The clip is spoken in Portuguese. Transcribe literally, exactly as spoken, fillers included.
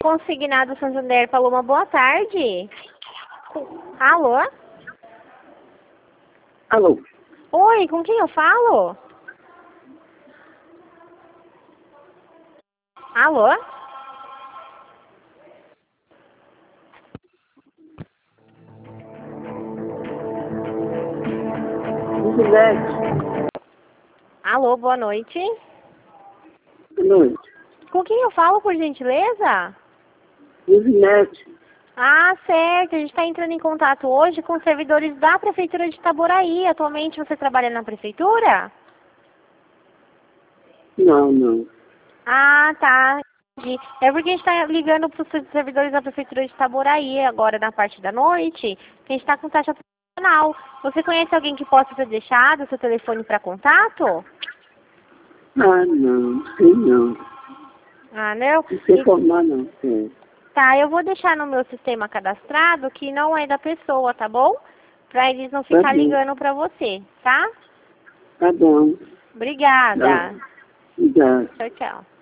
Consignado Santander, falou uma boa tarde. Alô? Alô? Oi, com quem eu falo? Alô? Juliette. Alô, boa noite. Boa noite. Com quem eu falo, por gentileza? Juliette. Ah, certo. A gente está entrando em contato hoje com os servidores da Prefeitura de Itaboraí. Atualmente você trabalha na Prefeitura? Não, não. Ah, tá. Entendi. É porque a gente está ligando para os servidores da Prefeitura de Itaboraí agora na parte da noite, que a gente está com taxa promocional. Você conhece alguém que possa ter deixado o seu telefone para contato? Ah, não. Sim, não. Ah, não? Não sei E- formar, não. É. Tá, eu vou deixar no meu sistema cadastrado que não é da pessoa, tá bom? Para eles não Tá ficar bom. ligando para você, tá? Tá bom. Obrigada. Tá. Obrigado. Tchau, tchau.